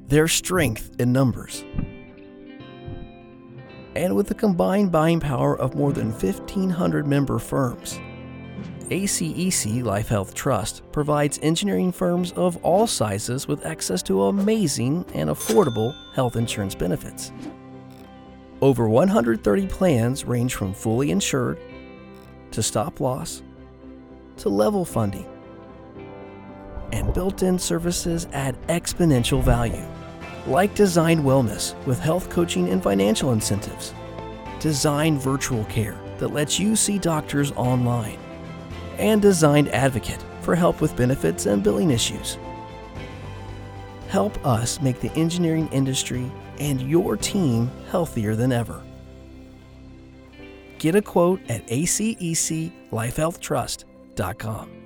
There's strength in numbers. And with the combined buying power of more than 1,500 member firms, ACEC Life Health Trust provides engineering firms of all sizes with access to amazing and affordable health insurance benefits. Over 130 plans range from fully insured to stop loss to level funding. And built-in services add exponential value, like Design Wellness with health coaching and financial incentives, Design Virtual Care that lets you see doctors online, and Design Advocate for help with benefits and billing issues. Help us make the engineering industry and your team healthier than ever. Get a quote at aceclifehealthtrust.com.